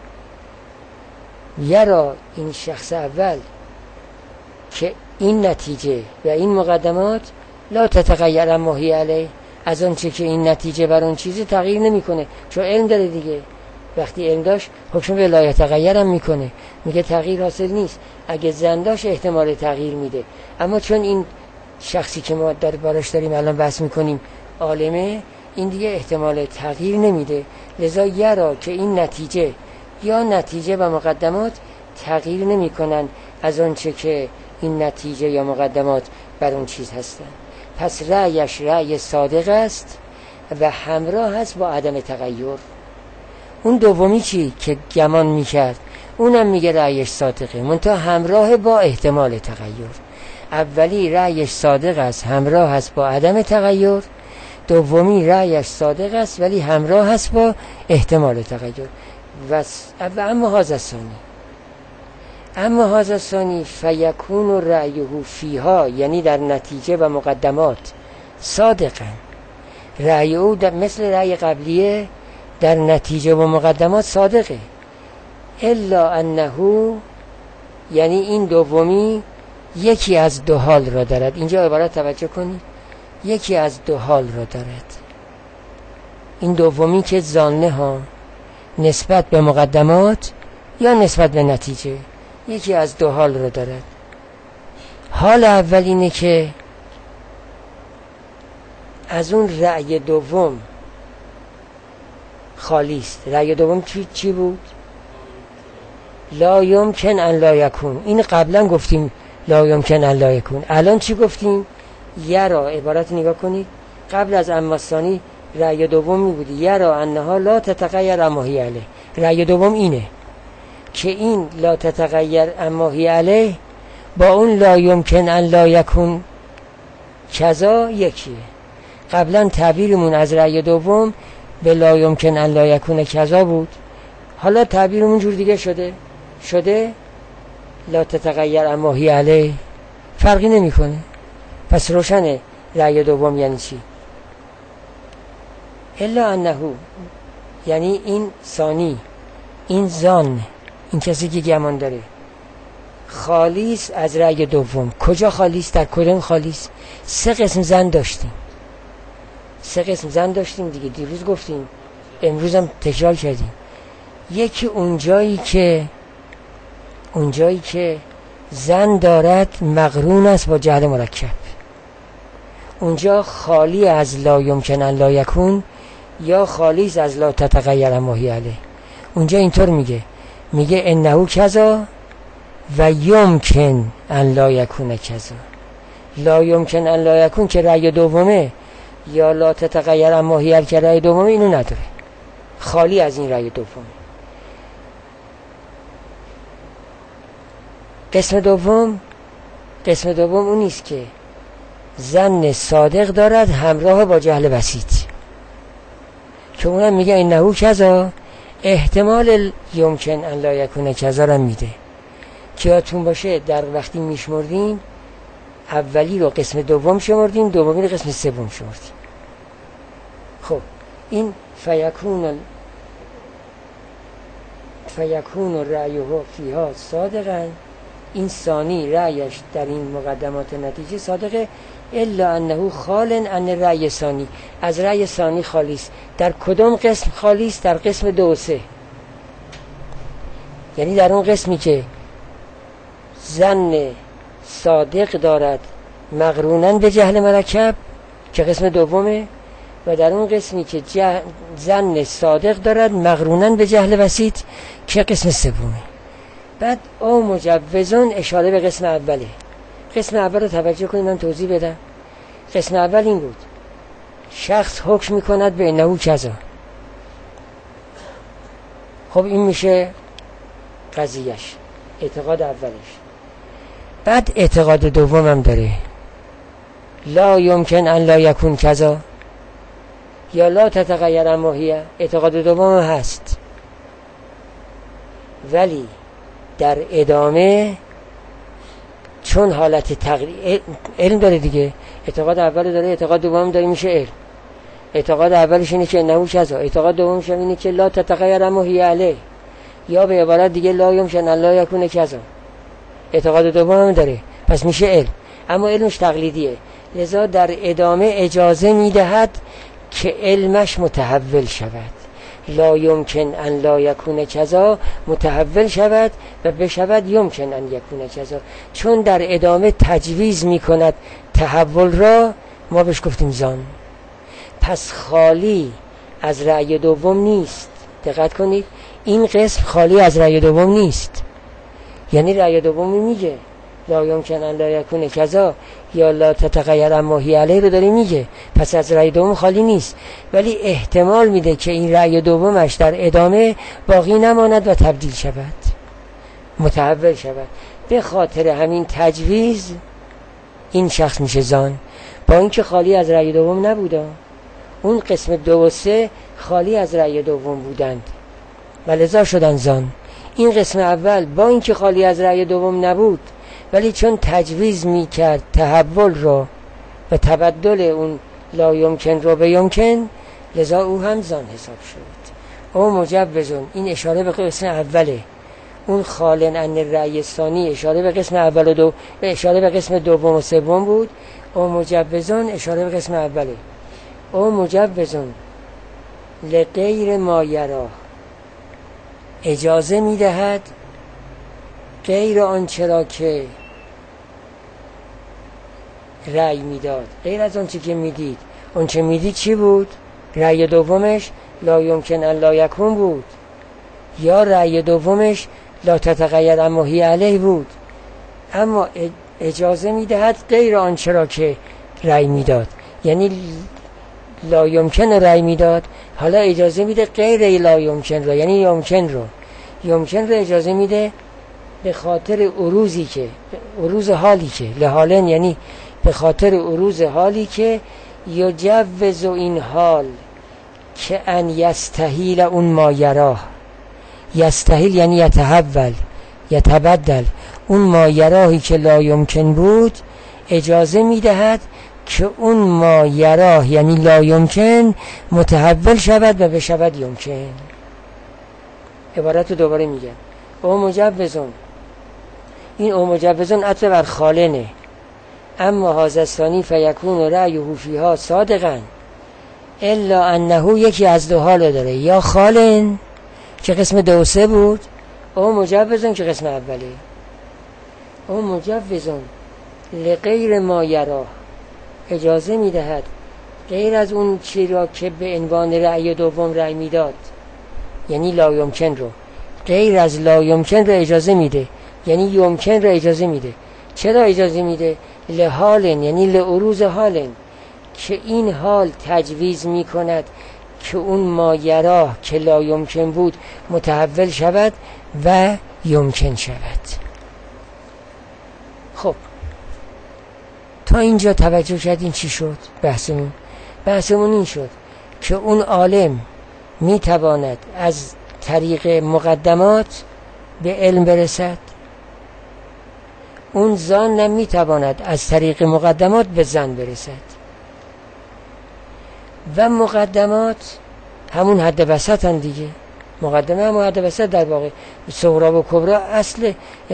یرا این شخص اول که این نتیجه و این مقدمات لا تتغیر اما هی علیه، از آن چه که این نتیجه بر اون چیزی تغییر نمیکنه، چون علم داره دیگه. وقتی علم داشت حکم به لا یتغیر هم میکنه، میگه تغییر حاصل نیست. اگه زن داشت احتمال تغییر میده، اما چون این شخصی که ما در باراش داریم الان بحث میکنیم عالمه، این دیگه احتمال تغییر نمیده. لذا یرا که این نتیجه یا نتیجه و مقدمات تغییر نمیکنن از آن چه که این نتیجه یا مقدمات بر اون چیز هستن. پس رأیش رأی صادق است و همراه است با عدم تغییر. اون دومی چی که گمان میکرد، اونم میگه رأیش صادقه، منتها همراه با احتمال تغییر. اولی رأیش صادق است همراه است با عدم تغییر، دومی رأیش صادق است ولی همراه است با احتمال تغییر. و اما هذا ثانی، اما هذا ثانی فیکون رأیه فیها، یعنی در نتیجه و مقدمات صادقا، رأی او مثل رأی قبلیه در نتیجه و مقدمات صادقه. الا انه، یعنی این دومی یکی از دو حال را دارد. اینجا عبارت توجه کنید، یکی از دو حال را دارد. این دومی که ظانه ها نسبت به مقدمات یا نسبت به نتیجه، یکی از دو حال را دارد. حال اول اینه که از اون رأی دوم خالی است. رأی دوم چی, چی بود؟ لا یمکن ان لا یکون. این قبلا گفتیم لا یمکن ان لا یکون. الان چی گفتیم؟ یرا. عبارت نگاه کنید، قبل از اما ثانی رأی دوم می بود یرا انها لا تتغیر اما هی علیه. رأی دوم اینه که این لا تتغیر اما هی علیه با اون لا یمکن ان لا یکون کذا یکیه. قبلا تعبیرمون از رأی دوم به لا یمکن ان لا یکون کذا بود، حالا تعبیرمون جور دیگه شده شده لا تتغیر اما هی علیه. فرقی نمیکنه. پس روشنه رأی دوم یعنی چی. الا انه، یعنی این ثانی، این ظن، این کسی که گمان داره خالیست از رأی دوم. کجا خالیست؟ در کدوم خالیست؟ سه قسم زن داشتیم، سه قسم زن داشتیم دیگه، دیروز گفتیم، امروز هم تکرار کردیم. یکی اونجایی که اونجایی که زن دارد مقرون است با جهل مرکب، اونجا خالی از لا یمکن ان لا یکون یا خالی از لا تتغیر اما هی علیه. اونجا اینطور میگه، میگه انه کذا و یمکن ان لا یکون کذا. لا یمکن ان لا یکون که رأی دومه یا لا تتغیر اما هی علیه که رأی دومه، اینو نداره، خالی از این رأی دومه. قسم دوم، قسم دوم اون نیست که ظن صادق دارد همراه با جهل بسیط، که اونم میگه انه کذا، احتمال یمکن ان لا یکون کذا را میده. که یادتون باشه در وقتی میشمردیم اولی رو قسم دوم شمردیم، دومی رو قسم سوم شمردیم. خب این فیکون فیکون رأیه فیها صادقا، این ثانی رأیش در این مقدمات نتیجه صادقه. الا انه خال ان رأی ثانی، از رأی ثانی خالی است. در کدوم قسم خالی است؟ در قسم دو و سه، یعنی در اون قسمی که ظن صادق دارد مقرونن به جهل مرکب که قسم دومه، و در اون قسمی که ظن صادق دارد مقرونن به جهل بسیط که قسم سومه. بعد او مجوزون اشاره به قسم اوله. قسم اول رو توجه کنید، من توضیح بدم. قسم اول این بود، شخص حکم میکند به انه کذا. خب این میشه قضیهش، اعتقاد اولش. بعد اعتقاد دوم هم داره، لا یمکن ان لا یکون کذا، یا لا تتغیر اما هی، اعتقاد دوم هست، ولی در ادامه چون حالت تغییر علم داره دیگه، اعتقاد اول داره، اعتقاد دوم داره، میشه علم. اعتقاد اولش اینه که انه کذا، اعتقاد دومش اینه که لا تتغیر اما هی علیه، یا به عبارت دیگه لا یمکن ان لا یکون کذا، اعتقاد دوم داره، پس میشه علم. اما علمش تقلیدیه، لذا در ادامه اجازه میدهد که علمش متحول شود. لا یمکن ان لا یکون کذا متحول شود و بشود یمکن ان یکون کذا، چون در ادامه تجویز میکند تحول را، ما بهش گفتیم زان. پس خالی از رأی دوم نیست. دقت کنید، این قسم خالی از رأی دوم نیست. یعنی رأی دومی میگه لا یمکن ان لا یکون کذا یا لا تتغیر اما هی علیه رو داره میگه، پس از رأی دوم خالی نیست، ولی احتمال میده که این رأی دومش در ادامه باقی نماند و تبدیل شود، متحول شود. به خاطر همین تجویز این شخص میشه زان، با اینکه خالی از رأی دوم نبوده. اون قسم دو و سه خالی از رأی دوم بودند و لذا شدن زان. این قسم اول با اینکه خالی از رأی دوم نبود، ولی چون تجویز میکرد تحول رو و تبدل اون لا یمکن رو به یمکن، لذا او هم زان حساب شد. او مجوزون، این اشاره به قسم اوله. اون خالن ان رأی ثانی اشاره به قسم اول و دو، به اشاره به قسم دوم و سوم بود. او مجوزون اشاره به قسم اوله. او مجوزون لغیر ما یرا، اجازه میدهد غیر آنچه را که رأی میداد، غیر از آنچه که میدید. آنچه میدید چی بود؟ رأی دومش لا یمکن ان لا یکون بود، یا رأی دومش لا تتغیر اما هی علیه بود. اما اجازه میدهد غیر آنچه را که رأی میداد، یعنی لا یمکن رأی میداد، حالا اجازه میده غیر لا یمکن را، یعنی یمکن رو یمکن رو اجازه میده به خاطر عروضی که عروض حالی که لحالن، یعنی به خاطر عروض حالی که یجوز این حال که ان یستحیل اون ما یراه. یستحیل یعنی یتحول، یتبدل. اون ما یراهی که لا یمکن بود اجازه میدهد که اون ما یراه یعنی لا یمکن متحول شود و بشود یمکن. عبارت رو دوباره میگم. او مجوزون، این او مجوزون عطف بر خالنه. اما هازستانی فیکون رأیه فیها صادقا الا انه یکی از دو حال داره، یا خالن که قسم دو سه بود، او مجوزون که قسم اوله. او مجوزون لغیر ما یراه، اجازه میدهد غیر از اون چی را که به عنوان رأی دوم رأی میداد، یعنی لا یمکن رو، غیر از لا یمکن رو اجازه میده، یعنی یمکن رو اجازه میده. چرا اجازه میده؟ لحالن یعنی لعروض حالن، که این حال تجویز میکند که اون ما یراه که لا یمکن بود متحول شود و یمکن شود. خب تا اینجا توجه کردین چی شد بحثمون؟ بحثمون این شد که اون عالم میتواند از طریق مقدمات به علم برسد، اون زان نمیتواند از طریق مقدمات به زن برسد. و مقدمات همون حد وسط هم دیگه، مقدمه همون حد وسط در واقع. صغرا و کبرا اصل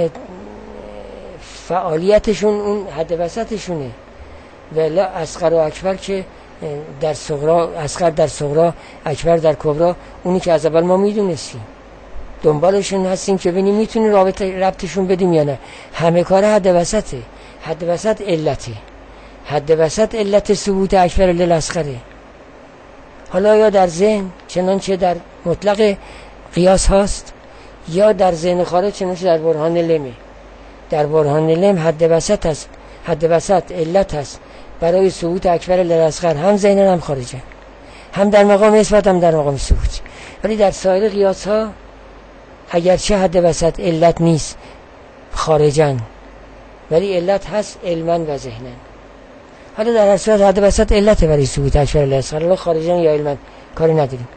فعالیتشون اون حد وسطشونه، ولی اصغر و اکبر که در صغرا، اصغر در صغرا، اکبر در کبرا، اونی که از اول ما میدونستیم دنبالشون هستیم که ببینیم میتونیم رابط ربطشون بدیم یا نه. همه کار حد وسطه. حد وسط علته، حد وسط علت ثبوت اکبر للاصغره. حالا یا در ذهن چنانچه در مطلق قیاس هاست، یا در ذهن خارج چنانچه در برهان لمه. در برهان لم حد وسط هست، حد وسط علت هست برای ثبوت اکبر للاصغر، هم ذهن هم خارجه، هم در مقام اثبات هم در مقام ثبوت. ولی در سایر قیاس ها اگرچه حد وسط علت نیست خارجن، ولی علت هست علمن و ذهنن. حالا در هر صورت حد وسط علت برای ثبوت اکبر الاصغر، حالا خارجن یا علمن کاری نداریم.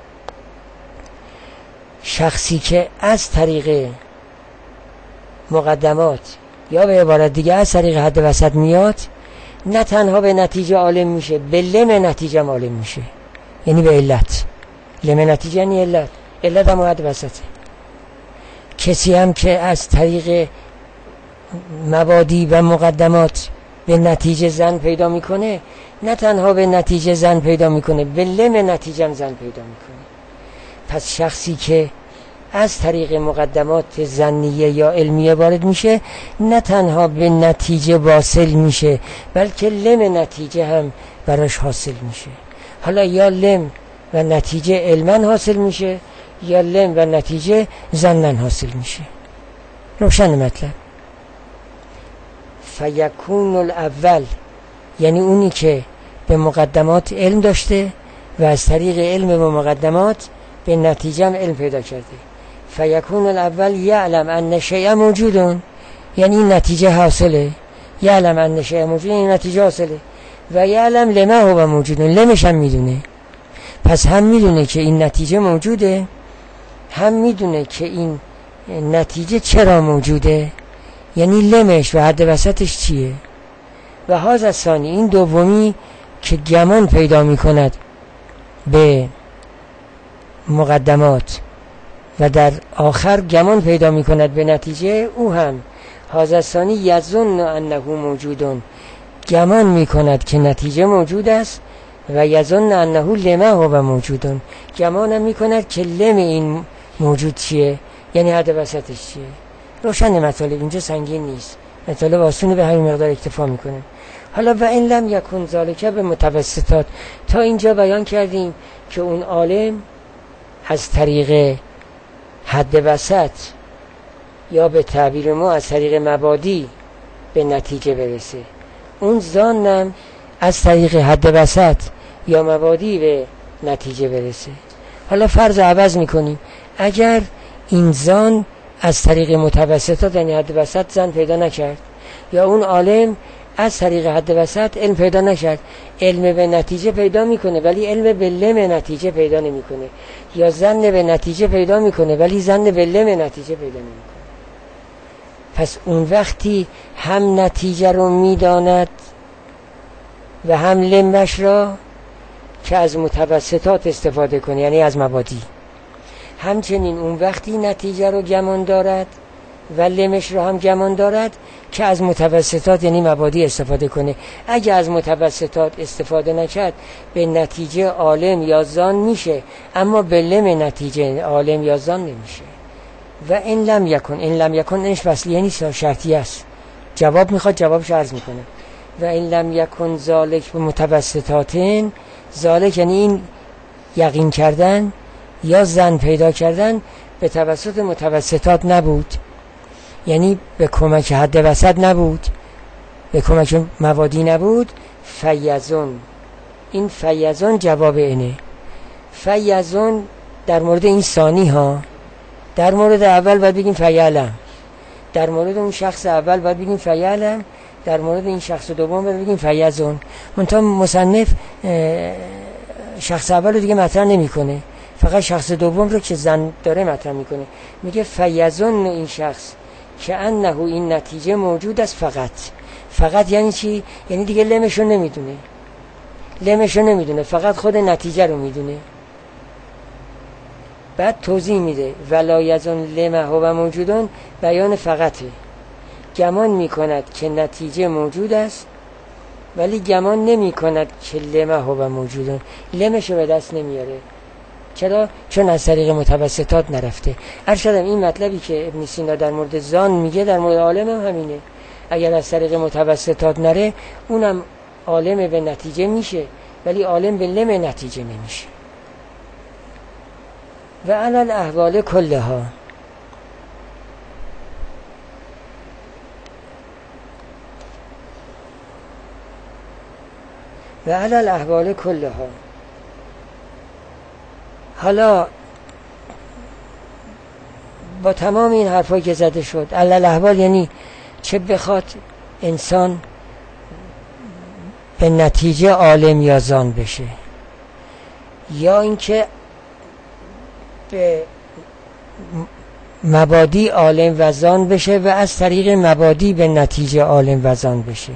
شخصی که از طریق مقدمات یا به عبارت دیگه از طریق حد وسط میاد، نه تنها به نتیجه عالم میشه، به لم نتیجه هم عالم میشه، یعنی به علت. لم نتیجه یعنی علت، علت هم حد وسطه. کسی هم که از طریق مبادی و مقدمات به نتیجه زن پیدا میکنه، نه تنها به نتیجه زن پیدا میکنه، به لم نتیجه هم زن پیدا میکنه. پس شخصی که از طریق مقدمات ظنیه یا علمیه وارد میشه، نه تنها به نتیجه واصل میشه، بلکه لم نتیجه هم براش حاصل میشه. حالا یا لم و نتیجه علمن حاصل میشه، یا لم و نتیجه ظنن حاصل میشه. روشن مطلب. فیکون الاول یعنی اونی که به مقدمات علم داشته و از طریق علم و مقدمات به نتیجه هم علم پیدا کرده. فیکون الاول یعلم ان شیء موجودون، یعنی این نتیجه حاصله. یعلم ان شیء موجودون، این نتیجه حاصله. و یعلم لما هو موجودون، لمش هم میدونه. پس هم میدونه که این نتیجه موجوده، هم میدونه که این نتیجه چرا موجوده، یعنی لمش و حد وسطش چیه. و هذا ثانی، این دومی که گمان پیدا میکند به مقدمات و در آخر گمان پیدا میکند به نتیجه، او هم هذا ثانی یظن انه موجودون، گمان میکند که نتیجه موجود است، و یظن انه لما هو موجودون، گمان هم میکند که لم این موجود چیه، یعنی حد وسطش چیه. روشن مطالب، اینجا سنگین نیست، مطالب آسونه، به همین مقدار اکتفا میکنه. حالا و این لم یکن ذالک به متوسطات، تا اینجا بیان کردیم که اون عالم از طریق حد وسط یا به تعبیر ما از طریق مبادی به نتیجه برسه، اون ظانم از طریق حد وسط یا مبادی به نتیجه برسه. حالا فرض عوض میکنیم، اگر این ظان از طریق متوسطات یعنی حد وسط زن پیدا نکرد، یا اون عالم از طریق حد وسط علم پیدا نکرد، علم به نتیجه پیدا میکنه ولی علم به لم نتیجه پیدا نمیکنه، یا زن به نتیجه پیدا میکنه ولی زن به لم نتیجه پیدا نمیکنه، پس اون وقتی هم نتیجه رو میداند و هم لمش را که از متوسطات استفاده کنه، یعنی از مبادی. همچنین اون وقتی نتیجه رو گمان دارد و لمش رو هم گمان دارد که از متوسطات یعنی مبادی استفاده کنه. اگه از متوسطات استفاده نکرد به نتیجه عالم یا ظان میشه، اما به لم نتیجه عالم یا ظان نمیشه. و این لم یکن، این لم یکن اینش وصلیه نیست، شرطی است. جواب میخواد، جوابش عرض میکنه. و این لم یکن ذالک به متوسطاتین، ذالک یعنی این یقین کردن یا ظن پیدا کردن به توسط متوسطات نبود، یعنی به کمک حد وسط نبود، به کمک مبادی نبود. فیزون، این فیزون جواب اینه. فیزون در مورد این ثانی ها، در مورد اول باید بگیم فیعلم، در مورد اون شخص اول باید بگیم فیعلم، در مورد این شخص دوم باید بگیم فیزون. منتها مصنف شخص اول رو دیگه مطرح نمیکنه، فقط شخص دوم رو که زن داره مطرح میکنه. میگه فیزون این شخص که انه این نتیجه موجود است. فقط فقط یعنی چی؟ یعنی دیگه لمشو نمیدونه، لمشو نمیدونه، فقط خود نتیجه رو میدونه. بعد توضیح میده ولا یظن لما هو موجودون، بیان فقطه. گمان میکند که نتیجه موجود است ولی گمان نمی کند که لما هو موجودون، لمشو به دست نمیاره. چرا؟ چون از طریق متوسطات نرفته. ارشدم این مطلبی که ابن سینا در مورد ظان میگه در مورد عالم هم همینه. اگر از طریق متوسطات نره اونم عالم به نتیجه میشه ولی عالم به لم نتیجه نمیشه. و علی الاحوال کلها، و علی الاحوال کلها. حالا با تمام این حرفایی که زده شد، علی الاحوال یعنی چه بخواد انسان به نتیجه عالم یا زان بشه، یا اینکه به مبادی عالم و زان بشه و از طریق مبادی به نتیجه عالم و زان بشه.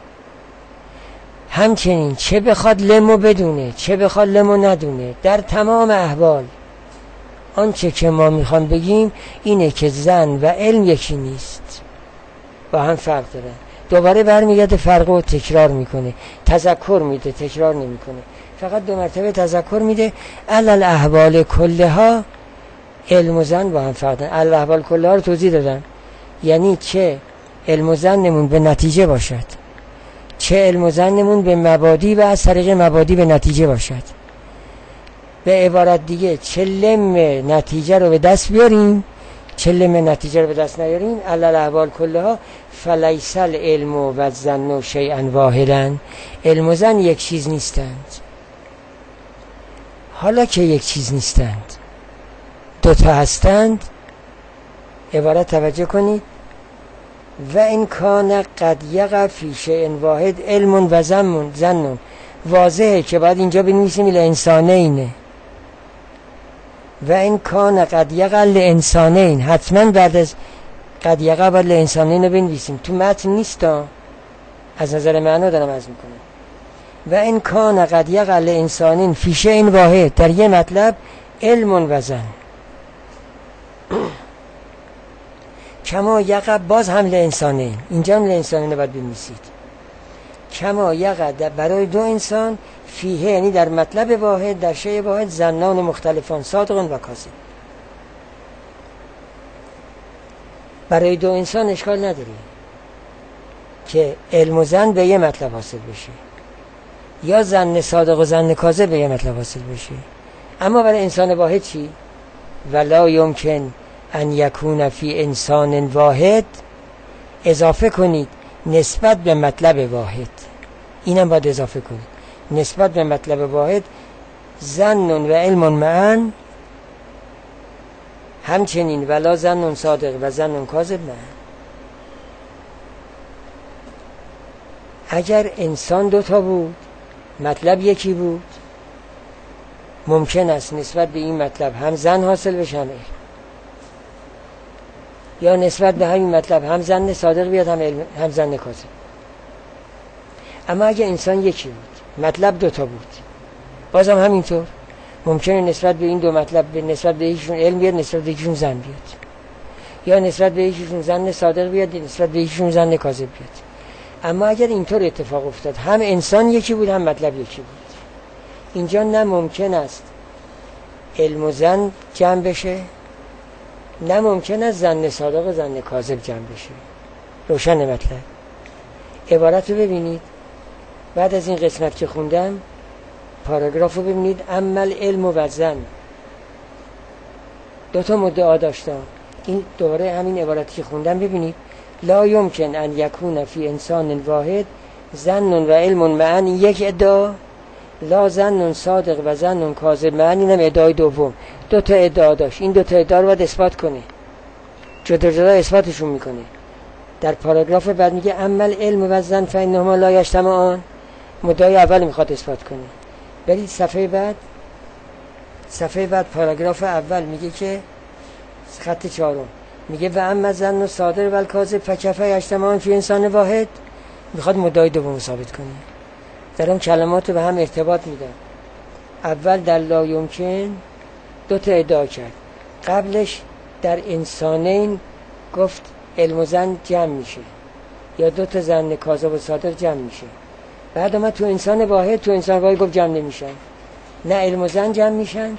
همچنین چه بخواد لمو بدونه چه بخواد لمو ندونه، در تمام احوال آنچه که ما میخوام بگیم اینه که زن و علم یکی نیست، با هم فرق دارن. دوباره برمیگرده فرق رو تکرار میکنه، تذکر میده تکرار نمیکنه، فقط دو مرتبه تذکر میده. علل احوال کلها علم و زن با هم فرق دارن. علل احوال کلها رو توضیح دادن، یعنی چه علم و زنمون به نتیجه باشد، چه علم و زنمون به مبادی و از طریق مبادی به نتیجه باشد. به عبارت دیگه چه لم نتیجه رو به دست بیاریم چه لم نتیجه رو به دست نیاریم، علل احوال کلها فلیس العلم و الظن شیئا واحدا، علم و زن یک چیز نیستند. حالا که یک چیز نیستند، دوتا هستند، عبارت توجه کنید. و این کان قد یقع فی شیء واحد علم و زن زن، واضحه که باید اینجا بنویسیم لانسانین. و این کان قد یقع لانسانین، حتما بعد از قد یقع باید لانسانین بنویسیم، تو متن نیست، از نظر معنا دارم عرض میکنم. و این کان قد یقع لانسانین فی شیء واحد، در یه مطلب علم و زن. کما یقع باز هم لانسانین، اینجا هم لانسانین باید بنویسید. کما یقع برای دو انسان فیه، یعنی در مطلب واحد در شیء واحد، زنان مختلفان صادقون و کاذب. برای دو انسان اشکال نداره که علم و زن به یه مطلب حاصل بشه، یا زن صادق و زن کاذب به یه مطلب حاصل بشه. اما برای انسان واحد چی؟ ولا یمکن ان یکون فی انسان واحد، اضافه کنید نسبت به مطلب واحد، اینم باید اضافه کنید نسبت به مطلب واحد، زن و علم معا، همچنین ولا زن صادق و زن کاذب معا. اگر انسان دوتا بود مطلب یکی بود، ممکن است نسبت به این مطلب هم زن حاصل بشه هم علم، یا نسبت به همین مطلب هم زن صادق بیاد هم علم هم زن کاذب. اما اگه انسان یکی بود مطلب دوتا بود، بازم همینطور ممکنه نسبت به این دو مطلب به نسبت به یکیشون علم بیاد، نسبت به یکیشون زن بیاد، یا نسبت به یکیشون زن صادق بیاد، نسبت به یکیشون زن کاذب بیاد. اما اگر اینطور اتفاق افتاد هم انسان یکی بود هم مطلب یکی بود، اینجا نه ممکن است علم و زن جمع بشه، نه ممکن است زن صادق و زن کاذب جمع بشه. روشن مطلب؟ عبارت رو ببینید. بعد از این قسمت که خوندم پاراگراف رو ببینید. عمل علم و زن دو تا مدعا داشتم، این دوباره همین عبارتی که خوندم ببینید. لا یمکن ان یکون فی انسان واحد زن و علم معا، یک ادعا. لا زن صادق و زن کاذب معا، اینم ادعای دوم. دو تا ادعا داشت، این دو تا ادعا رو باید اثبات کنه، جدا جدا اثباتشون میکنه. در پاراگراف بعد میگه عمل علم و زن فانهما لا یجتمعان، مدعای اول میخواد اثبات کنه. برید صفحه بعد، صفحه بعد پاراگراف اول میگه که خط چهارم میگه و اما زن و صادق و الکاذب فکیف یجتمعان فی انسان واحد، میخواد مدعای دوم ثابت کنه. در اون کلمات رو به هم ارتباط میدن. اول در لا یمکن دو تا ادعا کرد، قبلش در انسانین گفت علم و زن جمع میشه یا دو تا زن کاذب و صادق جمع میشه. بعد اومد تو انسان واحد، تو انسان واحد گفت جمع نمیشن، نه علم و زن جمع میشن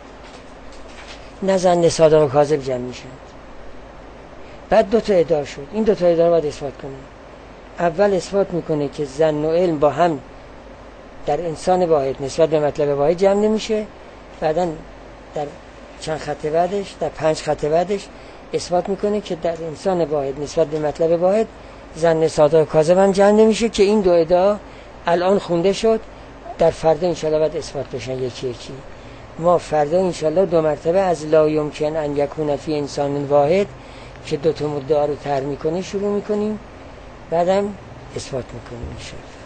نه زن صادق و کاذب جمع میشن. بعد دو تا ادعا شد، این دو تا ادعا رو باید اثبات کنه. اول اثبات میکنه که زن و علم با هم در انسان واحد نسبت به مطلب واحد جمع نمیشه. بعدن در چند خط بعدش، در پنج خط بعدش اثبات میکنه که در انسان واحد نسبت به مطلب واحد زن صادق و کاذب هم جمع نمیشه، که این دو ادعا الان خونده شد. در فردا انشالله باید اثبات بشن یکی یکی. ما فردا انشالله دو مرتبه از لا یمکن ان یکون فی انسان واحد که دو تا مدعا رو طرح میکنه شروع میکنیم، بعدم اثبات میکنیم انشالله.